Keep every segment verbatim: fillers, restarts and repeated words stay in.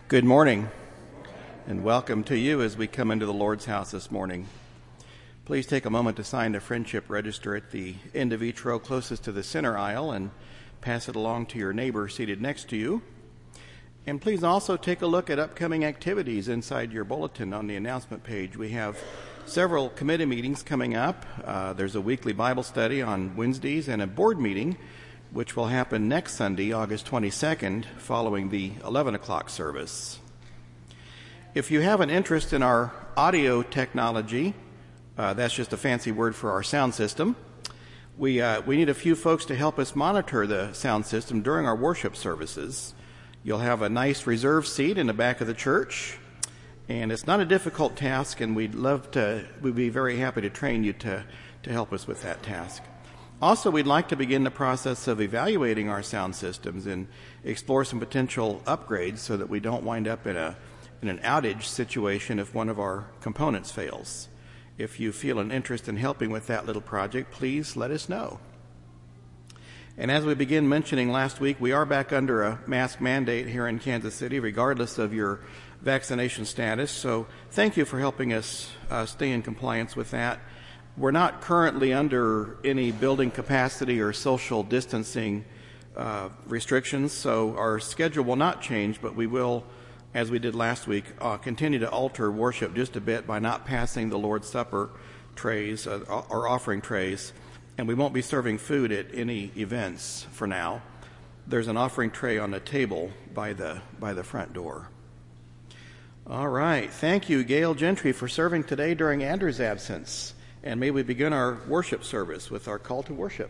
Good morning, and welcome to you as we come into the Lord's house this morning. Please take a moment to sign the friendship register at the end of each row closest to the center aisle and pass it along to your neighbor seated next to you. And please also take a look at upcoming activities inside your bulletin on the announcement page. We have several committee meetings coming up. Uh, there's a weekly Bible study on Wednesdays and a board meeting, which will happen next Sunday, August twenty-second, following the eleven o'clock service. If you have an interest in our audio technology, uh, that's just a fancy word for our sound system, we, uh, we need a few folks to help us monitor the sound system during our worship services. You'll have a nice reserved seat in the back of the church, and it's not a difficult task, and we'd love to, we'd be very happy to train you to, to help us with that task. Also, we'd like to begin the process of evaluating our sound systems and explore some potential upgrades so that we don't wind up in a in an outage situation if one of our components fails. If you feel an interest in helping with that little project, please let us know. And as we begin mentioning last week, we are back under a mask mandate here in Kansas City, regardless of your vaccination status. So thank you for helping us uh, stay in compliance with that. We're not currently under any building capacity or social distancing uh, restrictions, so our schedule will not change, but we will, as we did last week, uh, continue to alter worship just a bit by not passing the Lord's Supper trays uh, or offering trays, and we won't be serving food at any events for now. There's an offering tray on the table by the by the front door. All right. Thank you, Gail Gentry, for serving today during Andrew's absence. And may we begin our worship service with our call to worship.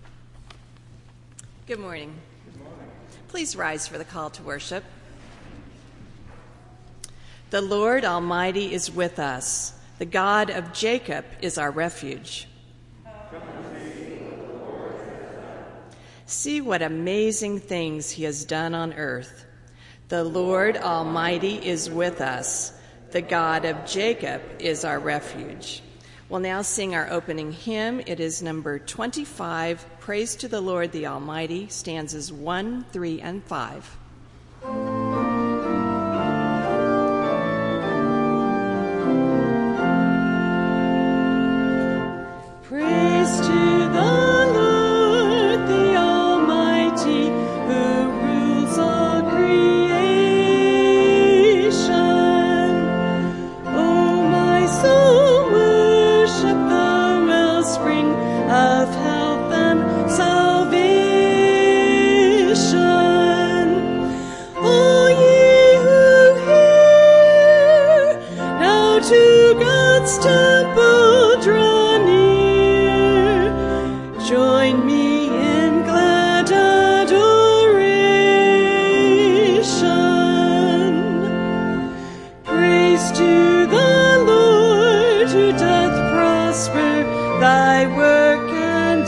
Good morning. Good morning. Please rise for the call to worship. The Lord Almighty is with us. The God of Jacob is our refuge. See what amazing things he has done on earth. The Lord Almighty is with us. The God of Jacob is our refuge. We'll now sing our opening hymn. It is number twenty-five, Praise to the Lord the Almighty, stanzas one, three, and five. Praise to the Lord the Almighty, who rules all creation. Oh, my soul, of health and salvation. All ye who hear, now to God's temple draw near. Join me in glad adoration. Praise to the Lord who doth prosper thy work and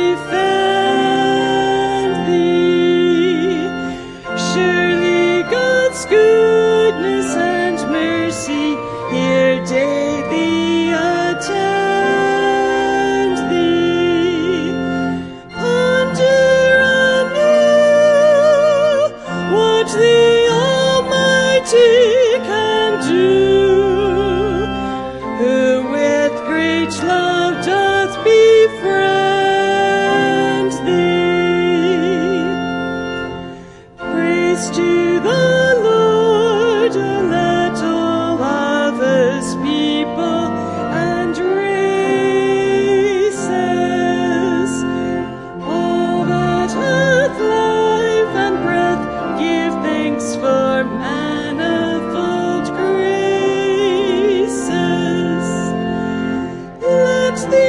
defend thee. Surely God's goodness and mercy here daily attend thee. Ponder anew what the Almighty can do, who with great love doth befriend thee. Praise to the Lord, let all others, people and races, all that hath life and breath, give thanks for manifold graces. Let the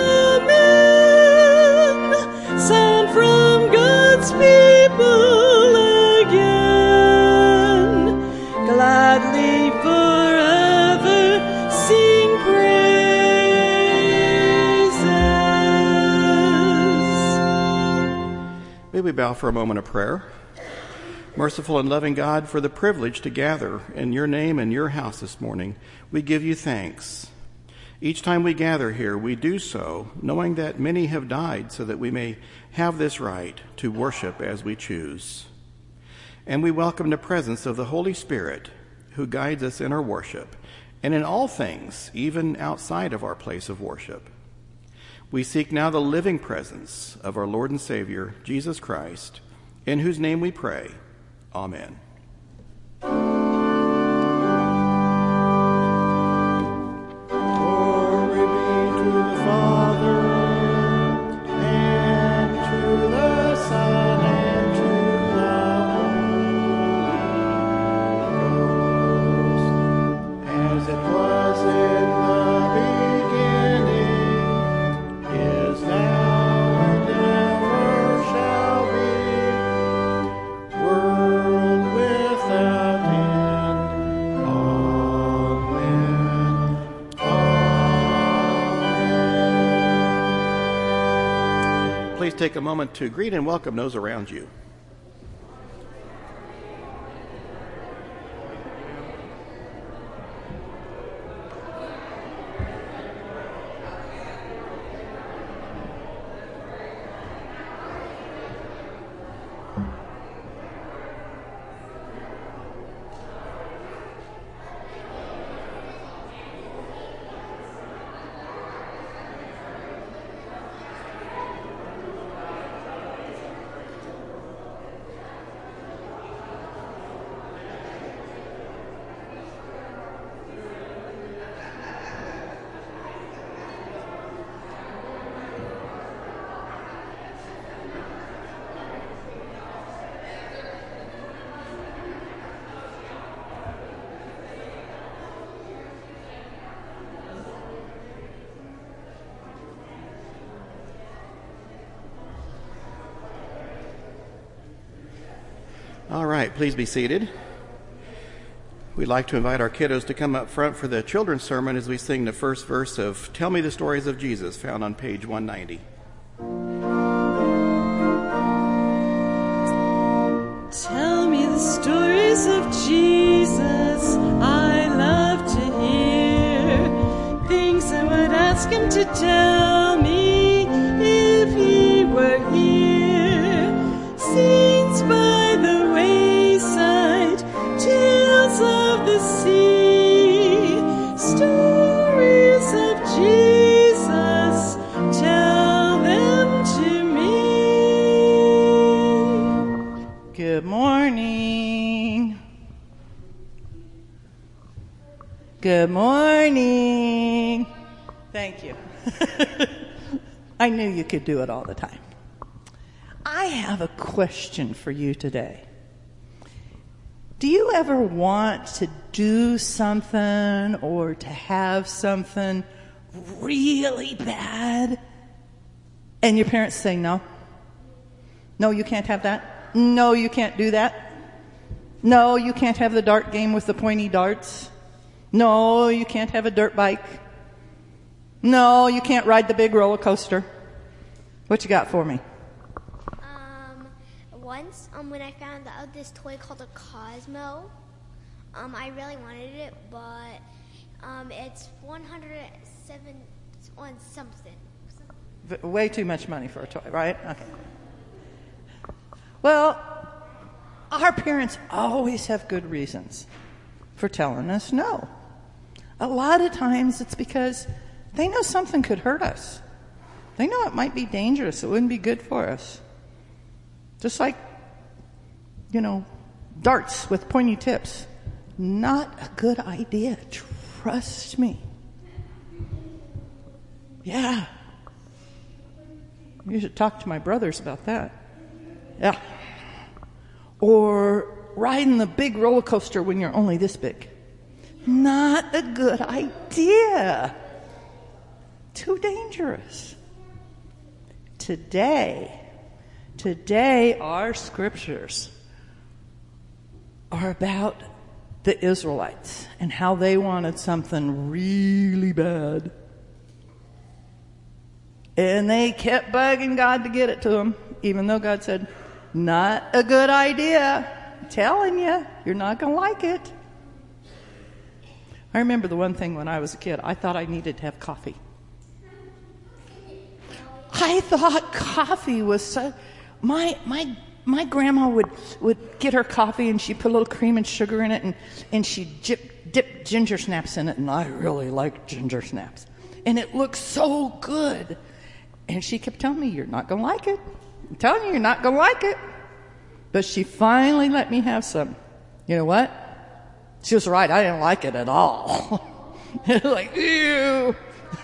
Amen sound from God's people again. Gladly forever sing praises. May we bow for a moment of prayer. Merciful and loving God, for the privilege to gather in your name and your house this morning, we give you thanks. Each time we gather here, we do so knowing that many have died so that we may have this right to worship as we choose. And we welcome the presence of the Holy Spirit, who guides us in our worship and in all things, even outside of our place of worship. We seek now the living presence of our Lord and Savior, Jesus Christ, in whose name we pray. Amen. Please take a moment to greet and welcome those around you. All right, please be seated. We'd like to invite our kiddos to come up front for the children's sermon as we sing the first verse of Tell Me the Stories of Jesus, found on page one ninety. Tell me the stories of Jesus, I love to hear things I would ask him to tell me if he were here. Scenes by the wayside, tales of the sea, stories of Jesus, tell them to me. Good morning. Good morning. Thank you. I knew you could do it all the time. I have a question for you today. Do you ever want to do something or to have something really bad and your parents say no? No, you can't have that. No, you can't do that. No, you can't have the dart game with the pointy darts. No, you can't have a dirt bike. No, you can't ride the big roller coaster. What you got for me? Once, um, when I found out this toy called a Cosmo, um, I really wanted it, but um, it's one hundred seven on something. V- way too much money for a toy, right? Okay. Well, our parents always have good reasons for telling us no. A lot of times it's because they know something could hurt us. They know it might be dangerous. It wouldn't be good for us. Just like, you know, darts with pointy tips. Not a good idea. Trust me. Yeah. You should talk to my brothers about that. Yeah. Or riding the big roller coaster when you're only this big. Not a good idea. Too dangerous. Today, today our scriptures are about the Israelites and how they wanted something really bad. And they kept bugging God to get it to them, even though God said, not a good idea. I'm telling you, you're not going to like it. I remember the one thing when I was a kid, I thought I needed to have coffee. I thought coffee was so... My, my my grandma would, would get her coffee and she'd put a little cream and sugar in it and, and she'd dip, dip ginger snaps in it, and I really like ginger snaps. And it looked so good. And she kept telling me, you're not going to like it. I'm telling you, you're not going to like it. But she finally let me have some. You know what? She was right. I didn't like it at all. It was like, ew.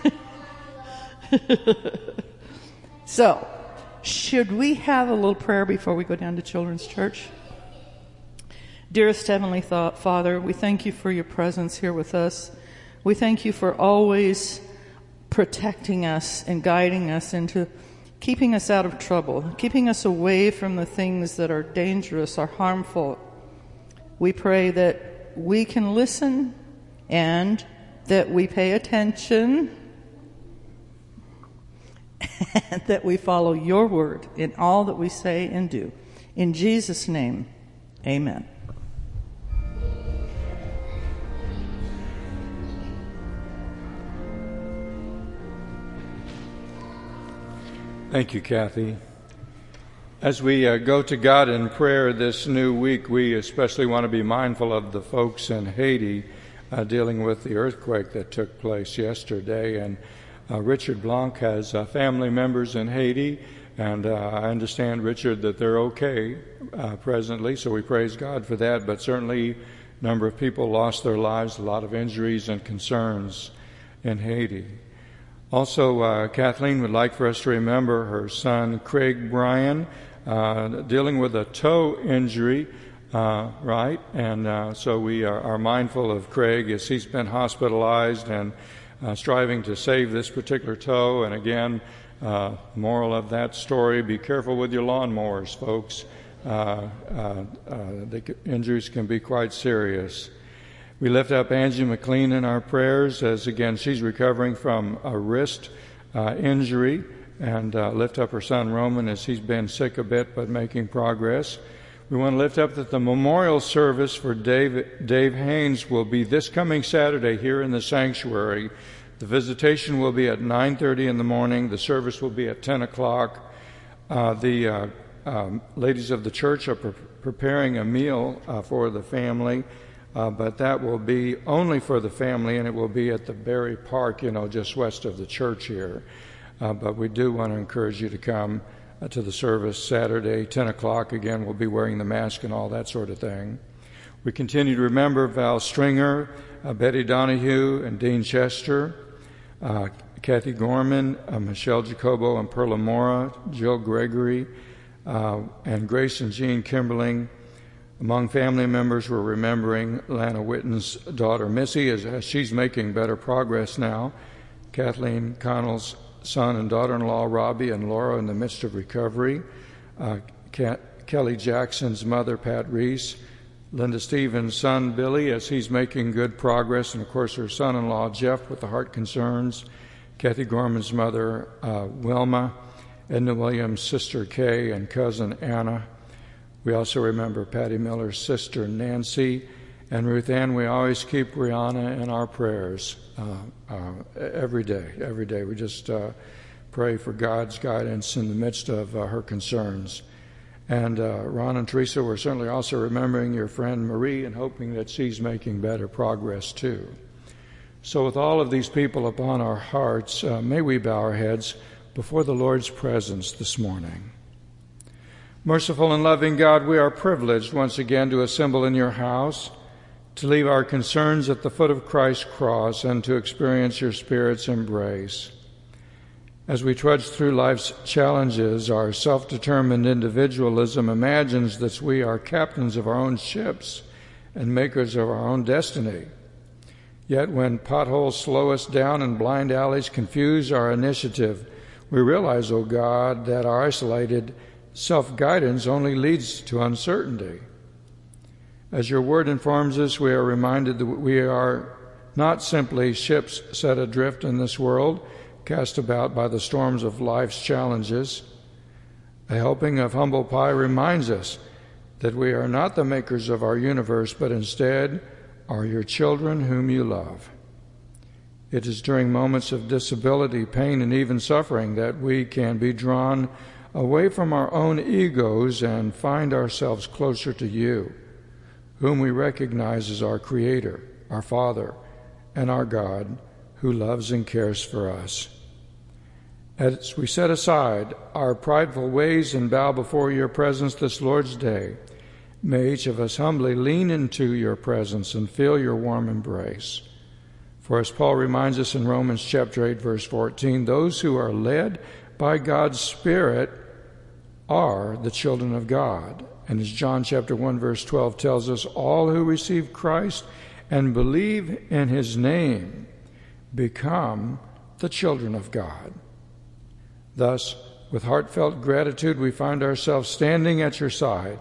So, should we have a little prayer before we go down to Children's Church? Dearest Heavenly Father, we thank you for your presence here with us. We thank you for always protecting us and guiding us into keeping us out of trouble, keeping us away from the things that are dangerous or harmful. We pray that we can listen and that we pay attention and that we follow your word in all that we say and do. In Jesus' name, amen. Thank you, Kathy. As we uh, go to God in prayer this new week, we especially want to be mindful of the folks in Haiti uh, dealing with the earthquake that took place yesterday. And uh, Richard Blanc has uh, family members in Haiti, and uh, I understand, Richard, that they're okay uh, presently, so we praise God for that. But certainly a number of people lost their lives, a lot of injuries and concerns in Haiti. Also, uh, Kathleen would like for us to remember her son, Craig Bryan, uh, dealing with a toe injury, uh, right? And uh, so we are, are mindful of Craig as he's been hospitalized and uh, striving to save this particular toe. And again, uh, moral of that story, be careful with your lawnmowers, folks. Uh, uh, uh, the injuries can be quite serious. We lift up Angie McLean in our prayers as, again, she's recovering from a wrist uh, injury, and uh, lift up her son Roman as he's been sick a bit but making progress. We want to lift up that the memorial service for Dave, Dave Haynes will be this coming Saturday here in the sanctuary. The visitation will be at nine thirty in the morning. The service will be at ten o'clock. Uh, the uh, um, ladies of the church are pre- preparing a meal uh, for the family. Uh, but that will be only for the family, and it will be at the Berry Park, you know, just west of the church here. Uh, but we do want to encourage you to come uh, to the service Saturday, ten o'clock. Again, we'll be wearing the mask and all that sort of thing. We continue to remember Val Stringer, uh, Betty Donahue, and Dean Chester, uh, Kathy Gorman, uh, Michelle Jacobo, and Perla Mora, Jill Gregory, uh, and Grace and Jean Kimberling. Among family members, we're remembering Lana Witten's daughter, Missy, as, as she's making better progress now. Kathleen Connell's son and daughter-in-law, Robbie and Laura, in the midst of recovery. Uh, Kat, Kelly Jackson's mother, Pat Reese. Linda Stevens' son, Billy, as he's making good progress. And, of course, her son-in-law, Jeff, with the heart concerns. Kathy Gorman's mother, uh, Wilma. Edna Williams' sister, Kay, and cousin, Anna. We also remember Patty Miller's sister, Nancy, and Ruth Ann. We always keep Rihanna in our prayers uh, uh, every day. Every day we just uh, pray for God's guidance in the midst of uh, her concerns. And uh, Ron and Teresa, we're certainly also remembering your friend Marie and hoping that she's making better progress too. So with all of these people upon our hearts, uh, may we bow our heads before the Lord's presence this morning. Merciful and loving God, we are privileged once again to assemble in your house, to leave our concerns at the foot of Christ's cross, and to experience your Spirit's embrace. As we trudge through life's challenges, our self-determined individualism imagines that we are captains of our own ships and makers of our own destiny. Yet when potholes slow us down and blind alleys confuse our initiative, we realize, O God, that our isolated self-guidance only leads to uncertainty. As your word informs us, we are reminded that we are not simply ships set adrift in this world, cast about by the storms of life's challenges. A helping of humble pie reminds us that we are not the makers of our universe, but instead are your children whom you love. It is during moments of disability, pain, and even suffering that we can be drawn away from our own egos and find ourselves closer to you, whom we recognize as our Creator, our Father, and our God, who loves and cares for us. As we set aside our prideful ways and bow before your presence this Lord's Day, may each of us humbly lean into your presence and feel your warm embrace. For as Paul reminds us in Romans chapter eight, verse fourteen, those who are led by God's Spirit are the children of God. And as John chapter one, verse twelve tells us, all who receive Christ and believe in his name become the children of God. Thus, with heartfelt gratitude, we find ourselves standing at your side.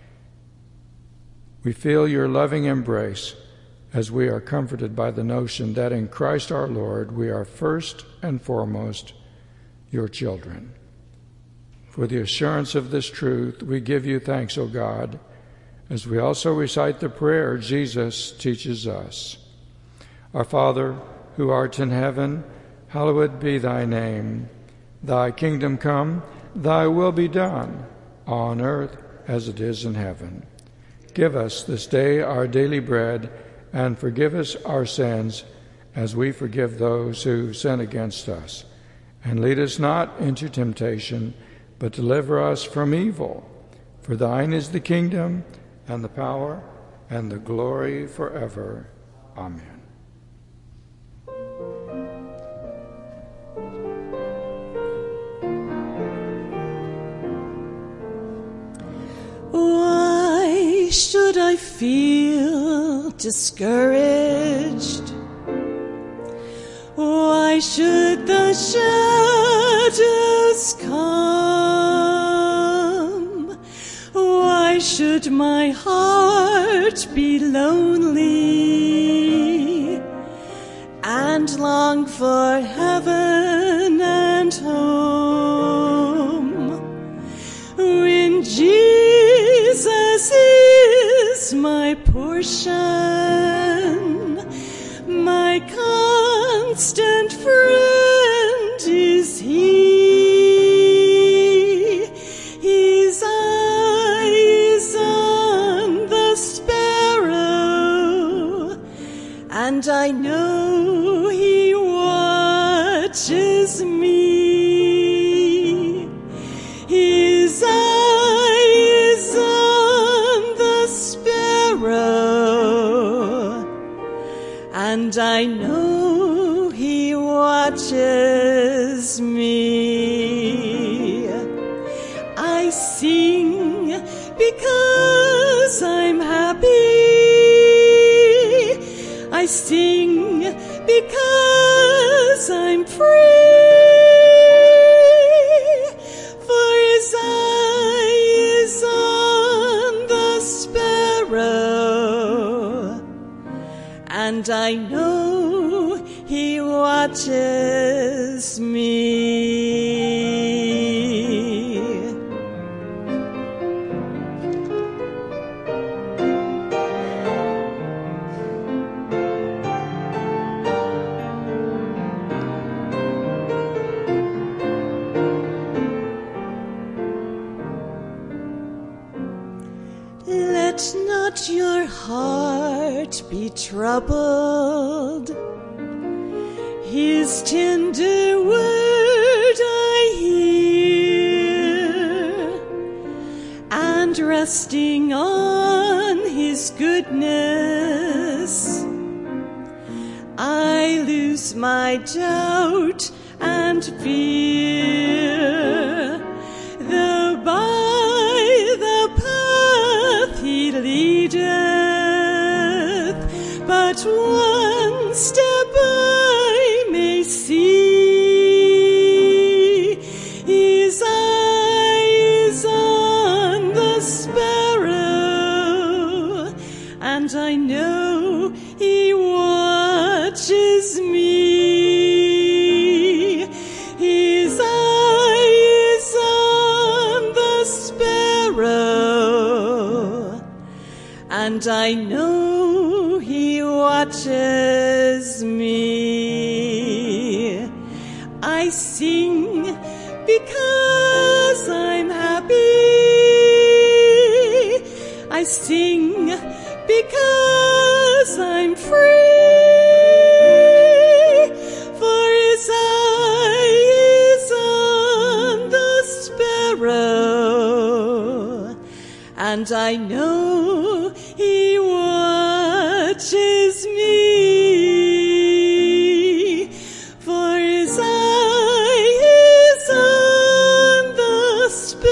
We feel your loving embrace as we are comforted by the notion that in Christ our Lord we are first and foremost your children. For the assurance of this truth, we give you thanks, O God, as we also recite the prayer Jesus teaches us. Our Father, who art in heaven, hallowed be thy name. Thy kingdom come, thy will be done, on earth as it is in heaven. Give us this day our daily bread, and forgive us our sins as we forgive those who sin against us. And lead us not into temptation, but deliver us from evil. For thine is the kingdom, and the power, and the glory forever. Amen. Why should I feel discouraged? Why should the shadows come? Why should my heart be lonely and long for heaven and home? When Jesus is my portion, my constant friend is he. His eye is on the sparrow, and I know he watches me. His eye is on the sparrow, and I know he watches me. I sing because I'm happy. I sing because I'm free. For his eye is on the sparrow, and I know he watches me. Let not your heart be troubled. His tender word I hear, and resting on his goodness, I lose my doubt and fear. Though by the path he leadeth, but one step I may see. His eye is on the sparrow, and I know he watches me. His eye is on the sparrow, and I know he watches me. I sing because sing because I'm free, for his eye is on the sparrow, and I know he watches me, for his eye is on the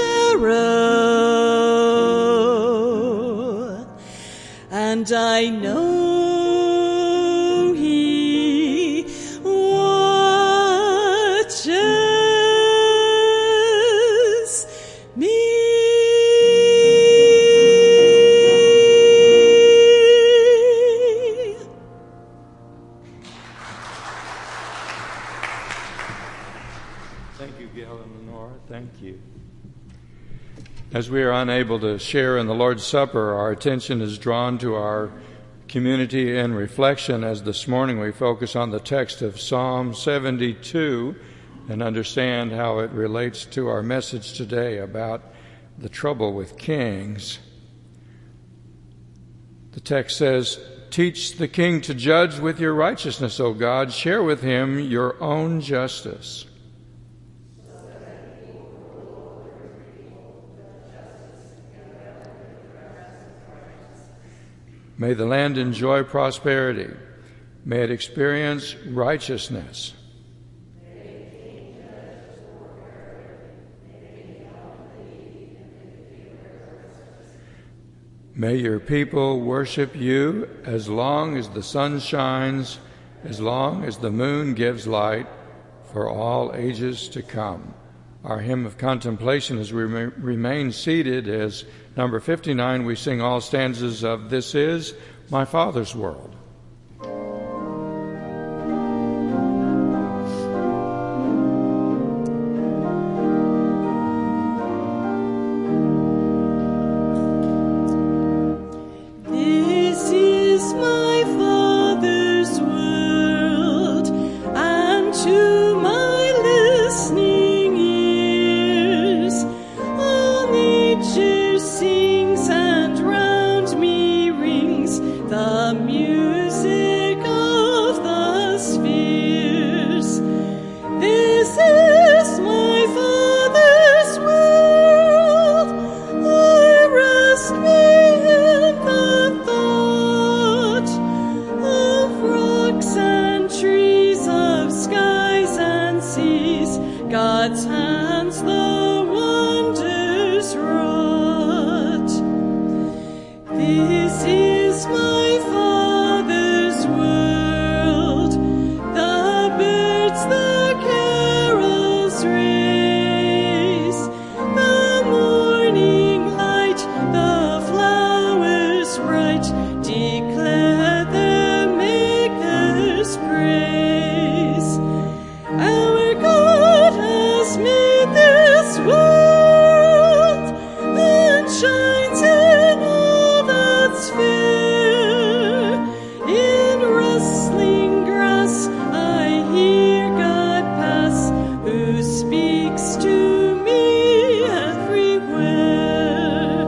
sparrow, and I know he watches me. Thank you, Gail and Lenora. Thank you. As we are unable to share in the Lord's Supper, our attention is drawn to our community and reflection as this morning we focus on the text of Psalm seventy-two and understand how it relates to our message today about the trouble with kings. The text says, "Teach the king to judge with your righteousness, O God. Share with him your own justice." May the land enjoy prosperity. May it experience righteousness. May your people worship you as long as the sun shines, as long as the moon gives light, for all ages to come. Our hymn of contemplation as we remain seated is number fifty-nine. We sing all stanzas of "This Is My Father's World." This is my Father's world, and to my listening ears all nature sings, and round me rings the music of the spheres. This is my Father's world, I rest me in the thought of rocks and trees, of skies and seas, God's hands the wonders wrought. This is my Father's world, the birds the carols raise, the morning light, the flowers bright, declare their Maker's praise. Our God has made this world, and shines in all that's fair. In rustling grass I hear God pass, who speaks to me everywhere.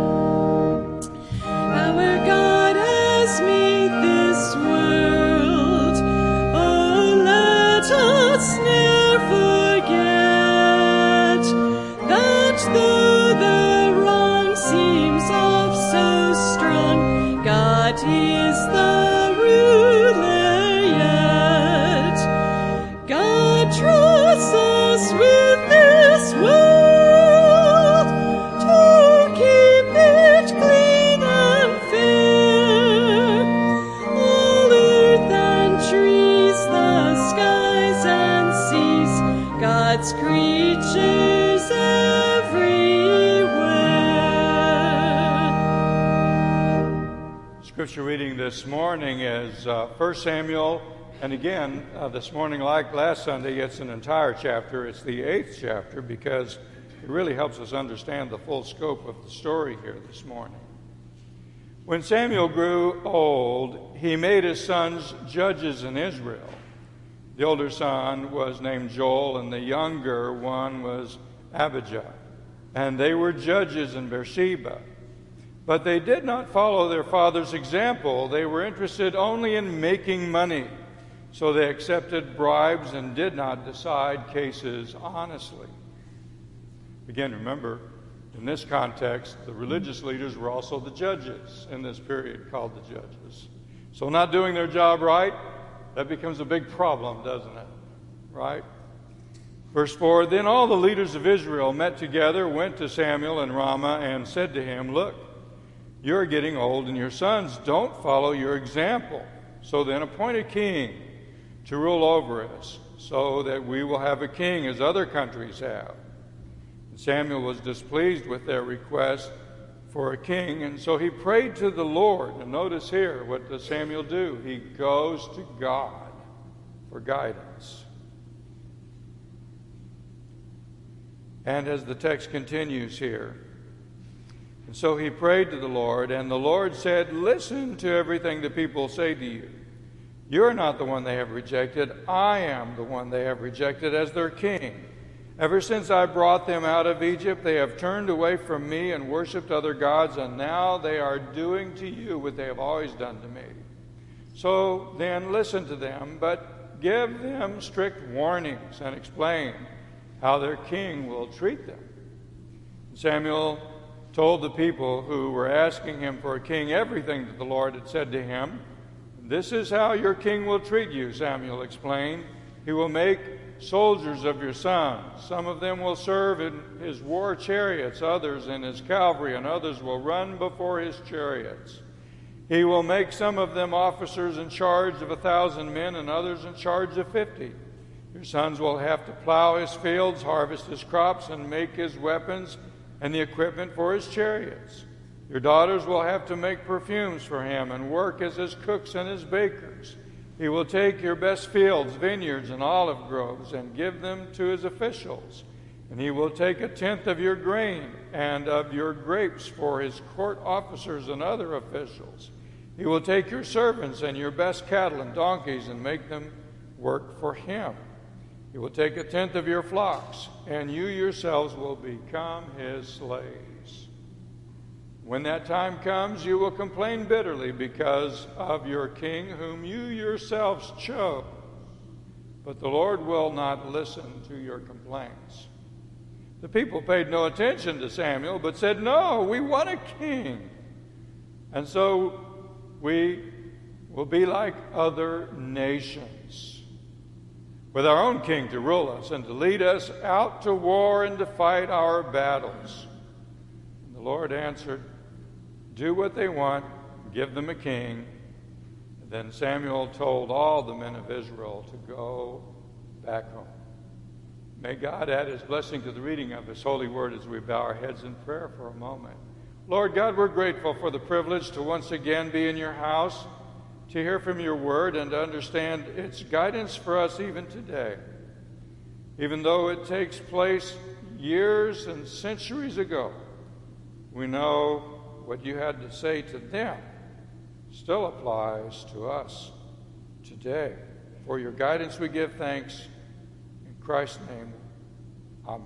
Our God has made this world, oh, let us ne'er forget that though the wrong seems of so strong, God is the ruler yet. God trusts us with this world to keep it clean and fair. All earth and trees, the skies and seas, God's creatures everywhere. Scripture reading this morning is uh, First Samuel, and again, uh, this morning, like last Sunday, it's an entire chapter. It's the eighth chapter because it really helps us understand the full scope of the story here this morning. When Samuel grew old, he made his sons judges in Israel. The older son was named Joel, and the younger one was Abijah. And they were judges in Beersheba. But they did not follow their father's example. They were interested only in making money. So they accepted bribes and did not decide cases honestly. Again, remember, in this context, the religious leaders were also the judges in this period, called the judges. So not doing their job right, that becomes a big problem, doesn't it? Right? Verse four, then all the leaders of Israel met together, went to Samuel in Ramah, and said to him, look, you're getting old, and your sons don't follow your example. So then appoint a king to rule over us, so that we will have a king as other countries have. And Samuel was displeased with their request for a king, and so he prayed to the Lord. And notice here, what does Samuel do? He goes to God for guidance. And as the text continues here, and so he prayed to the Lord, and the Lord said, listen to everything the people say to you. You're not the one they have rejected. I am the one they have rejected as their king. Ever since I brought them out of Egypt, they have turned away from me and worshipped other gods, and now they are doing to you what they have always done to me. So then listen to them, but give them strict warnings and explain how their king will treat them. Samuel told the people who were asking him for a king everything that the Lord had said to him. This is how your king will treat you, Samuel explained. He will make soldiers of your sons. Some of them will serve in his war chariots, others in his cavalry, and others will run before his chariots. He will make some of them officers in charge of a thousand men, and others in charge of fifty. Your sons will have to plow his fields, harvest his crops, and make his weapons and the equipment for his chariots. Your daughters will have to make perfumes for him and work as his cooks and his bakers. He will take your best fields, vineyards, and olive groves and give them to his officials. And he will take a tenth of your grain and of your grapes for his court officers and other officials. He will take your servants and your best cattle and donkeys and make them work for him. He will take a tenth of your flocks, and you yourselves will become his slaves. When that time comes, you will complain bitterly because of your king, whom you yourselves chose. But the Lord will not listen to your complaints. The people paid no attention to Samuel, but said, no, we want a king. And so we will be like other nations, with our own king to rule us and to lead us out to war and to fight our battles. And the Lord answered, do what they want, give them a king. And then Samuel told all the men of Israel to go back home. May God add his blessing to the reading of his holy word as we bow our heads in prayer for a moment. Lord God, we're grateful for the privilege to once again be in your house, to hear from your word and to understand its guidance for us even today. Even though it takes place years and centuries ago, we know what you had to say to them still applies to us today. For your guidance we give thanks. In Christ's name, amen.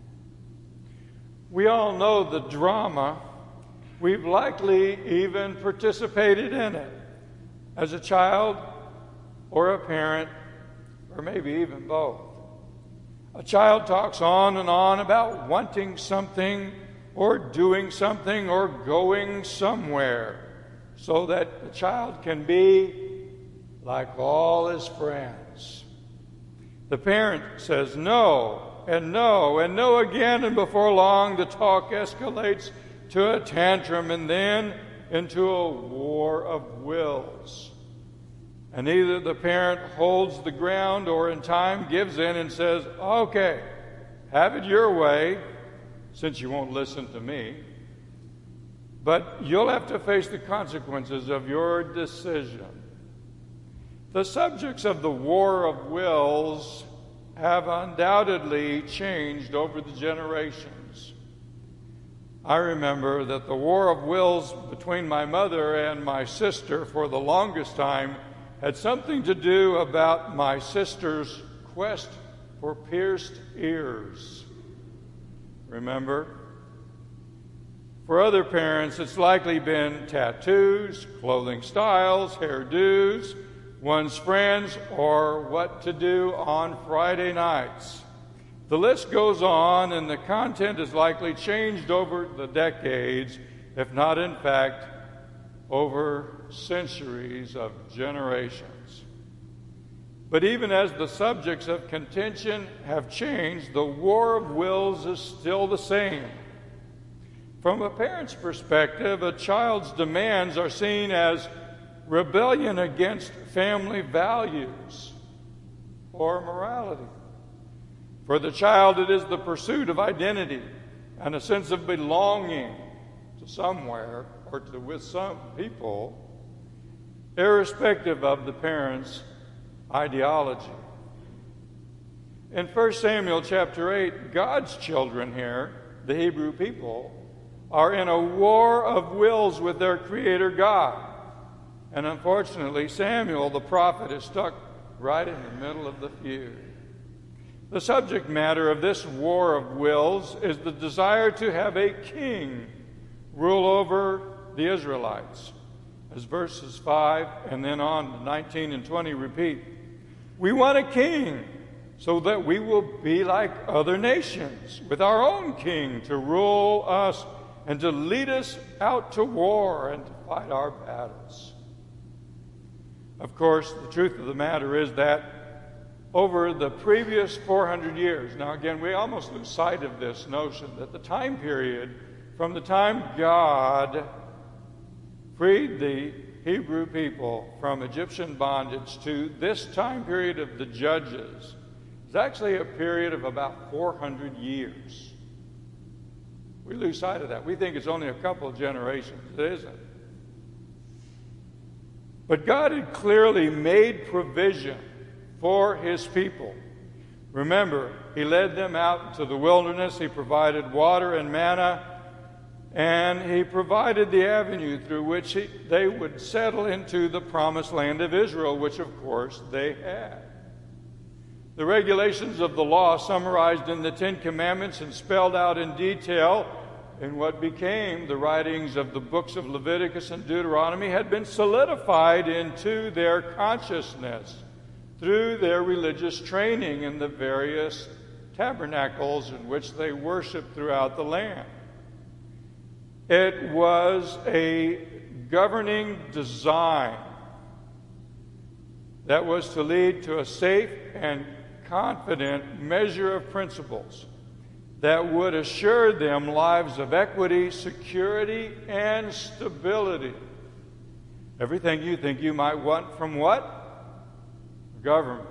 We all know the drama. We've likely even participated in it as a child or a parent, or maybe even both. A child talks on and on about wanting something or doing something or going somewhere so that the child can be like all his friends. The parent says no and no and no again, and before long the talk escalates to a tantrum and then into a war of wills. And either the parent holds the ground or in time gives in and says, okay, have it your way, since you won't listen to me. But you'll have to face the consequences of your decision. The subjects of the war of wills have undoubtedly changed over the generations. I remember that the war of wills between my mother and my sister for the longest time had something to do about my sister's quest for pierced ears. Remember? For other parents, it's likely been tattoos, clothing styles, hairdos, one's friends, or what to do on Friday nights. The list goes on, and the content has likely changed over the decades, if not, in fact, over centuries of generations. But even as the subjects of contention have changed, the war of wills is still the same. From a parent's perspective, a child's demands are seen as rebellion against family values or morality. For the child, it is the pursuit of identity and a sense of belonging to somewhere or to with some people, irrespective of the parent's ideology. In First Samuel chapter eight, God's children here, the Hebrew people, are in a war of wills with their Creator God. And unfortunately, Samuel, the prophet, is stuck right in the middle of the feud. The subject matter of this war of wills is the desire to have a king rule over the Israelites. As verses five and then on to nineteen and twenty repeat, we want a king so that we will be like other nations, with our own king to rule us and to lead us out to war and to fight our battles. Of course, the truth of the matter is that over the previous four hundred years, now again, we almost lose sight of this notion that the time period from the time God freed the Hebrew people from Egyptian bondage to this time period of the Judges is actually a period of about four hundred years. We lose sight of that. We think it's only a couple of generations. It isn't. But God had clearly made provision for his people. Remember, he led them out into the wilderness. He provided water and manna. And he provided the avenue through which he, they would settle into the promised land of Israel, which, of course, they had. The regulations of the law, summarized in the Ten Commandments and spelled out in detail in what became the writings of the books of Leviticus and Deuteronomy, had been solidified into their consciousness through their religious training in the various tabernacles in which they worshiped throughout the land. It was a governing design that was to lead to a safe and confident measure of principles that would assure them lives of equity, security, and stability. Everything you think you might want from what? Government.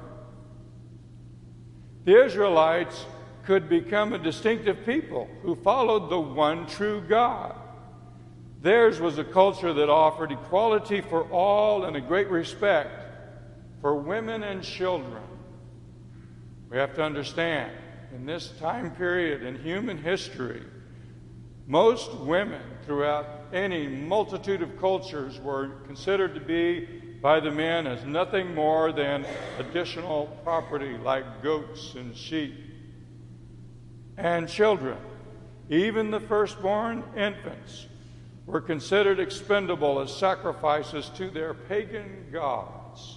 The Israelites could become a distinctive people who followed the one true God. Theirs was a culture that offered equality for all and a great respect for women and children. We have to understand, in this time period in human history, most women throughout any multitude of cultures were considered to be by the men as nothing more than additional property like goats and sheep. And children, even the firstborn infants, were considered expendable as sacrifices to their pagan gods.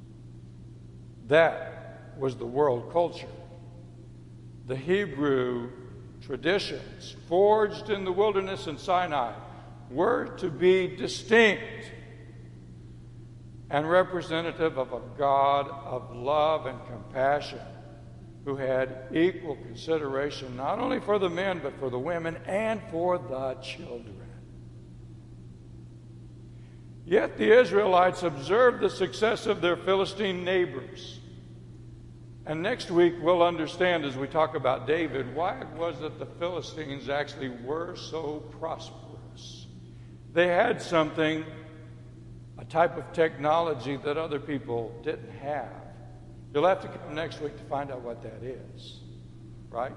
That was the world culture. The Hebrew traditions forged in the wilderness in Sinai were to be distinct and representative of a God of love and compassion who had equal consideration not only for the men but for the women and for the children. Yet the Israelites observed the success of their Philistine neighbors. And next week we'll understand, as we talk about David, why it was that the Philistines actually were so prosperous. They had something, a type of technology that other people didn't have. You'll have to come next week to find out what that is, right?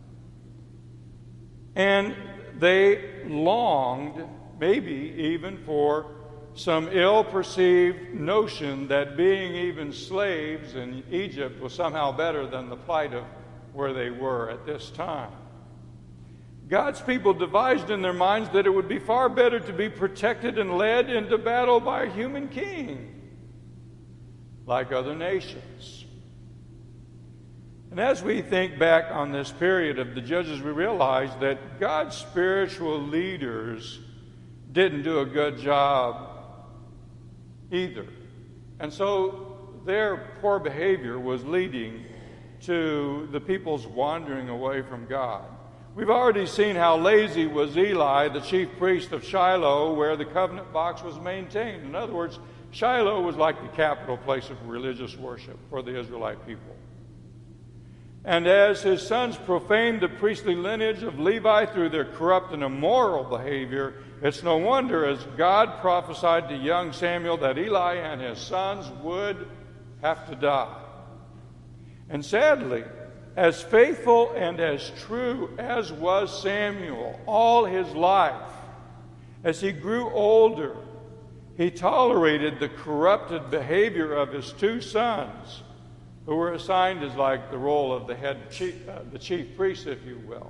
And they longed, maybe even for some ill-perceived notion that being even slaves in Egypt was somehow better than the plight of where they were at this time. God's people devised in their minds that it would be far better to be protected and led into battle by a human king, like other nations. And as we think back on this period of the judges, we realize that God's spiritual leaders didn't do a good job either. And so their poor behavior was leading to the people's wandering away from God. We've already seen how lazy was Eli, the chief priest of Shiloh, where the covenant box was maintained. In other words, Shiloh was like the capital place of religious worship for the Israelite people. And as his sons profaned the priestly lineage of Levi through their corrupt and immoral behavior, it's no wonder as God prophesied to young Samuel that Eli and his sons would have to die. And sadly, as faithful and as true as was Samuel all his life, as he grew older, he tolerated the corrupted behavior of his two sons, who were assigned as like the role of the head chief, uh, the chief priest, if you will.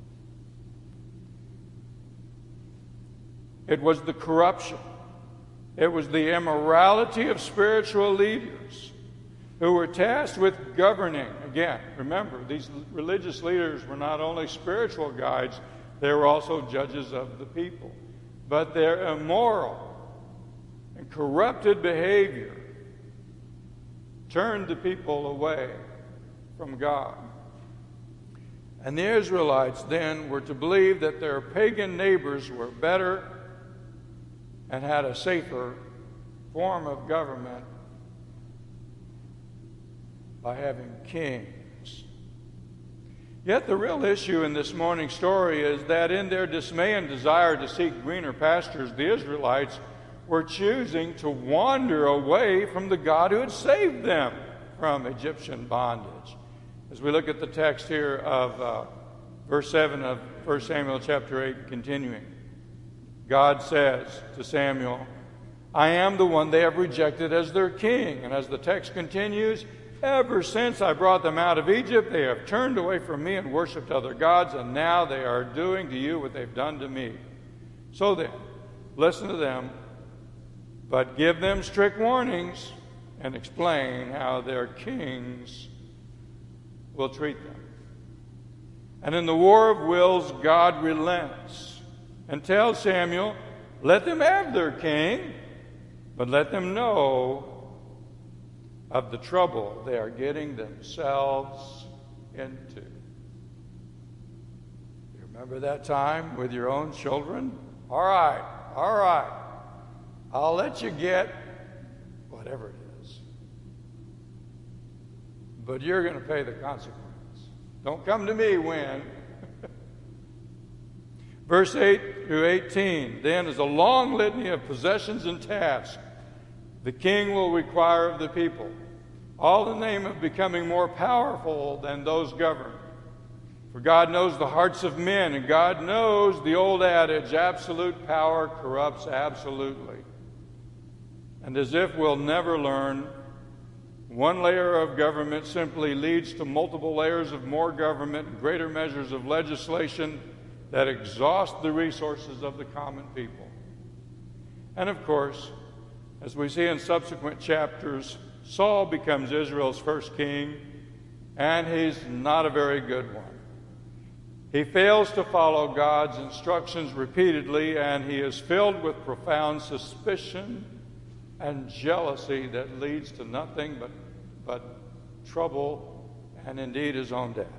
It was the corruption. It was the immorality of spiritual leaders who were tasked with governing. Again, remember, these religious leaders were not only spiritual guides, they were also judges of the people. But their immoral and corrupted behavior turned the people away from God. And the Israelites then were to believe that their pagan neighbors were better and had a safer form of government by having kings. Yet the real issue in this morning's story is that in their dismay and desire to seek greener pastures, the Israelites were choosing to wander away from the God who had saved them from Egyptian bondage. As we look at the text here of uh, verse seven of First Samuel chapter eight, continuing, God says to Samuel, I am the one they have rejected as their king. And as the text continues, ever since I brought them out of Egypt, they have turned away from me and worshipped other gods, and now they are doing to you what they've done to me. So then, listen to them, but give them strict warnings and explain how their kings will treat them. And in the war of wills, God relents and tells Samuel, let them have their king, but let them know of the trouble they are getting themselves into. You remember that time with your own children? All right, all right. I'll let you get whatever it is. But you're going to pay the consequence. Don't come to me when. Verse eight through eighteen, then is a long litany of possessions and tasks the king will require of the people, all in the name of becoming more powerful than those governed. For God knows the hearts of men, and God knows the old adage, absolute power corrupts absolutely. And as if we'll never learn, one layer of government simply leads to multiple layers of more government and greater measures of legislation that exhaust the resources of the common people. And of course, as we see in subsequent chapters, Saul becomes Israel's first king, and he's not a very good one. He fails to follow God's instructions repeatedly, and he is filled with profound suspicion and jealousy that leads to nothing but, but trouble and indeed his own death.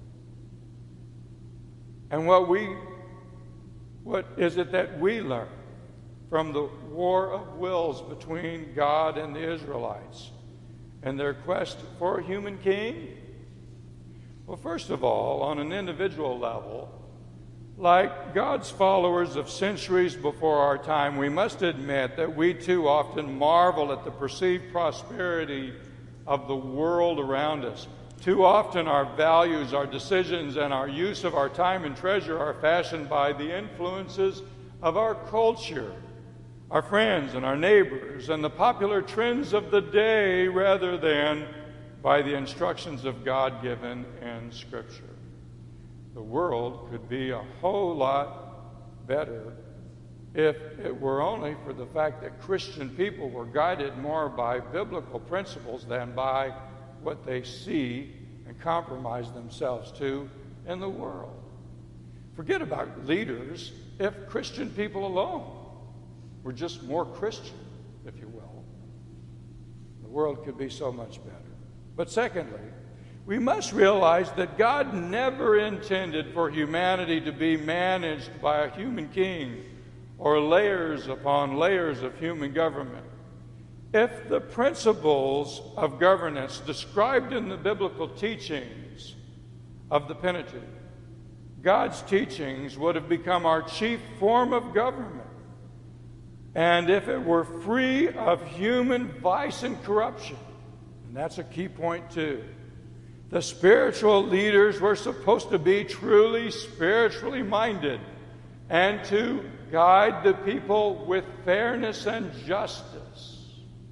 And what we, what is it that we learn from the war of wills between God and the Israelites and their quest for a human king? Well, first of all, on an individual level, like God's followers of centuries before our time, we must admit that we too often marvel at the perceived prosperity of the world around us. Too often our values, our decisions, and our use of our time and treasure are fashioned by the influences of our culture, our friends and our neighbors, and the popular trends of the day rather than by the instructions of God given in Scripture. the world could be a whole lot better if it were only for the fact that Christian people were guided more by biblical principles than by what they see and compromise themselves to in the world. Forget about leaders. If Christian people alone were just more Christian, if you will, the world could be so much better. But secondly, we must realize that God never intended for humanity to be managed by a human king or layers upon layers of human government. If the principles of governance described in the biblical teachings of the Pentateuch, God's teachings would have become our chief form of government. And if it were free of human vice and corruption, and that's a key point too, the spiritual leaders were supposed to be truly spiritually minded and to guide the people with fairness and justice.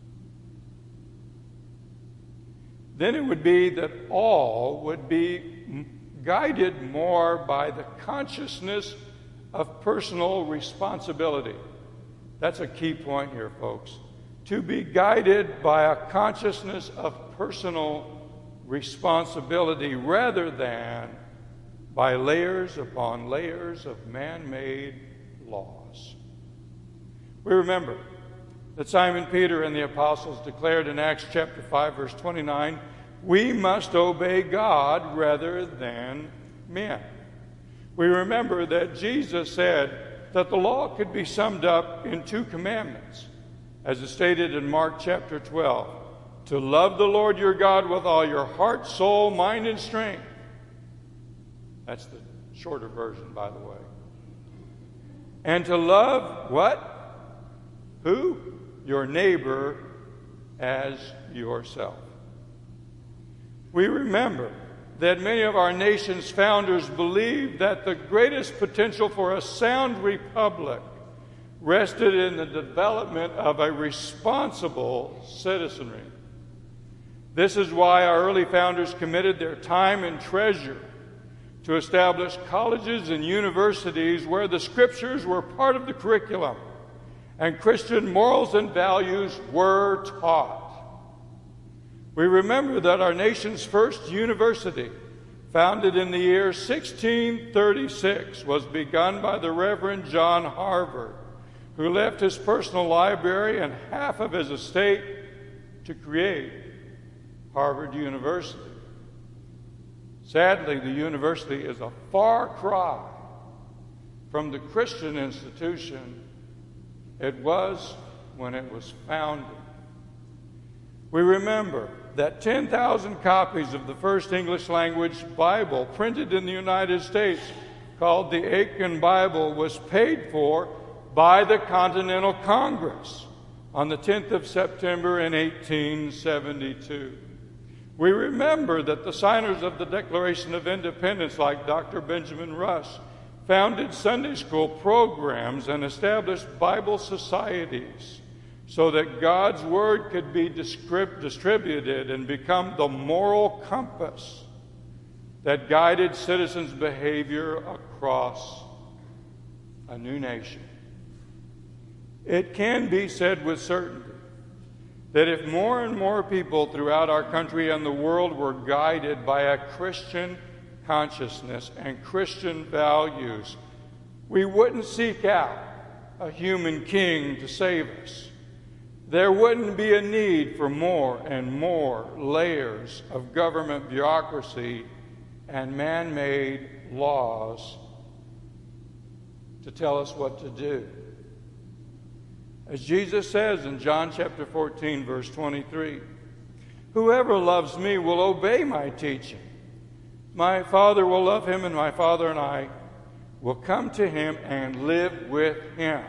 Then it would be that all would be guided more by the consciousness of personal responsibility. That's a key point here, folks. To be guided by a consciousness of personal responsibility rather than by layers upon layers of man-made laws. We remember that Simon Peter and the apostles declared in Acts chapter five, verse twenty-nine, we must obey God rather than men. We remember that Jesus said that the law could be summed up in two commandments, as is stated in Mark chapter twelve, to love the Lord your God with all your heart, soul, mind, and strength. That's the shorter version, by the way. And to love what? Who? Your neighbor as yourself. We remember that many of our nation's founders believed that the greatest potential for a sound republic rested in the development of a responsible citizenry. This is why our early founders committed their time and treasure to establish colleges and universities where the scriptures were part of the curriculum and Christian morals and values were taught. We remember that our nation's first university, founded in the year sixteen thirty-six, was begun by the Reverend John Harvard, who left his personal library and half of his estate to create Harvard University. Sadly, the university is a far cry from the Christian institution it was when it was founded. We remember that ten thousand copies of the first English language Bible printed in the United States, called the Aiken Bible, was paid for by the Continental Congress on the tenth of September in eighteen seventy-two. We remember that the signers of the Declaration of Independence, like Doctor Benjamin Rush, founded Sunday school programs and established Bible societies so that God's Word could be distributed and become the moral compass that guided citizens' behavior across a new nation. It can be said with certainty that if more and more people throughout our country and the world were guided by a Christian consciousness and Christian values, we wouldn't seek out a human king to save us. There wouldn't be a need for more and more layers of government bureaucracy and man-made laws to tell us what to do. As Jesus says in John chapter fourteen, verse twenty-three, whoever loves me will obey my teaching. My Father will love him, and my Father and I will come to him and live with him.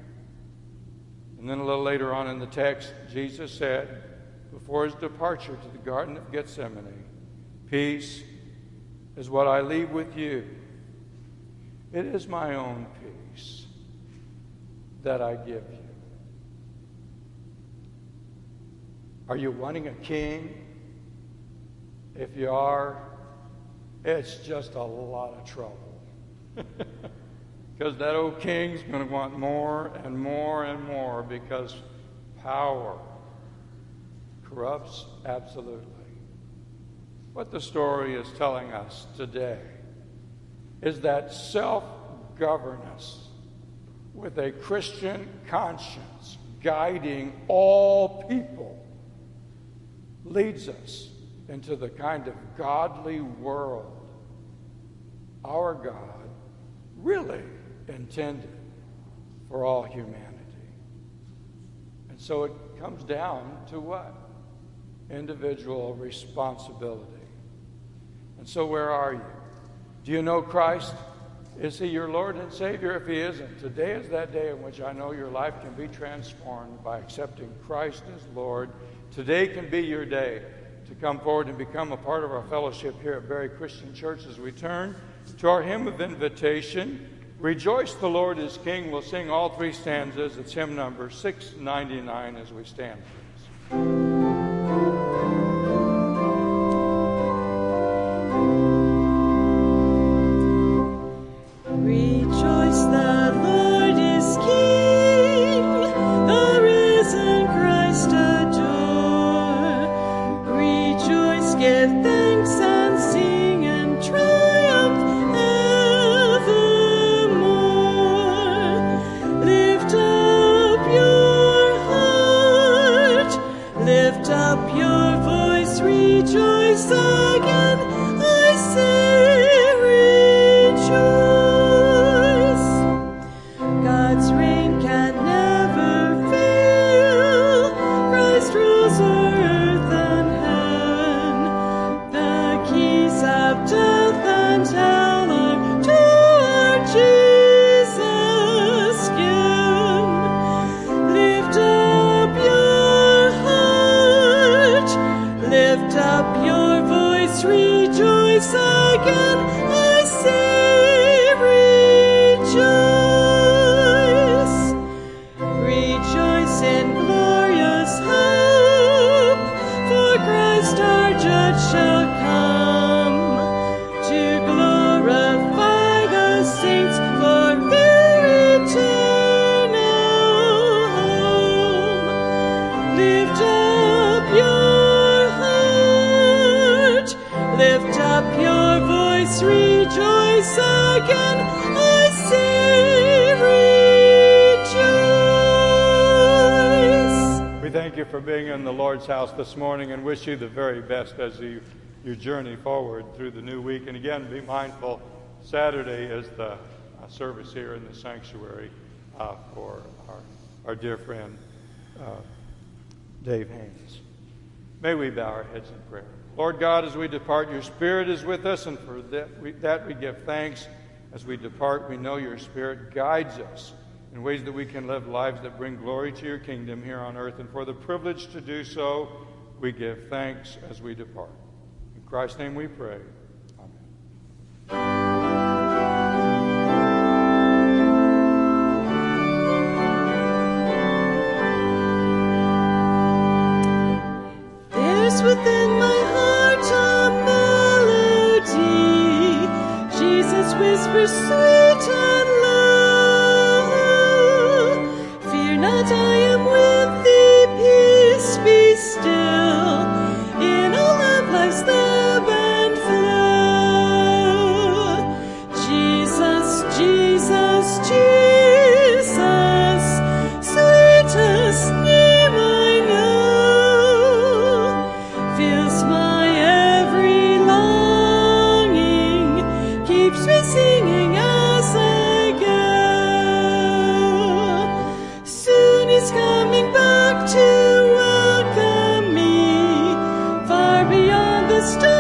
And then a little later on in the text, Jesus said, before his departure to the Garden of Gethsemane, peace is what I leave with you. It is my own peace that I give you. Are you wanting a king? If you are, it's just a lot of trouble. Because that old king's going to want more and more and more, because power corrupts absolutely. What the story is telling us today is that self-governance with a Christian conscience guiding all people leads us into the kind of godly world our God really intended for all humanity. And so it comes down to what? Individual responsibility. And so where are you? Do you know Christ? Is he your Lord and Savior? If he isn't, today is that day in which I know your life can be transformed by accepting Christ as Lord. Today can be your day to come forward and become a part of our fellowship here at Berry Christian Church. As we turn to our hymn of invitation, Rejoice, the Lord is King. We'll sing all three stanzas. It's hymn number six ninety-nine as we stand, please. For being in the Lord's house this morning, and wish you the very best as you, you journey forward through the new week. And again, be mindful, Saturday is the uh, service here in the sanctuary uh, for our, our dear friend uh, Dave Haynes. May we bow our heads in prayer. Lord God, as we depart, your Spirit is with us, and for that we, that we give thanks. As we depart, we know your Spirit guides us in ways that we can live lives that bring glory to your kingdom here on earth. And for the privilege to do so, we give thanks as we depart. In Christ's name we pray. Amen. There's within my heart a melody, Jesus whispers sweet and low. I am with thee, peace be still, in all of life's ebb and flow. Jesus, Jesus, Jesus, sweetest name I know, fills my every longing, keeps me singing as I go. He's coming back to welcome me, far beyond the stars.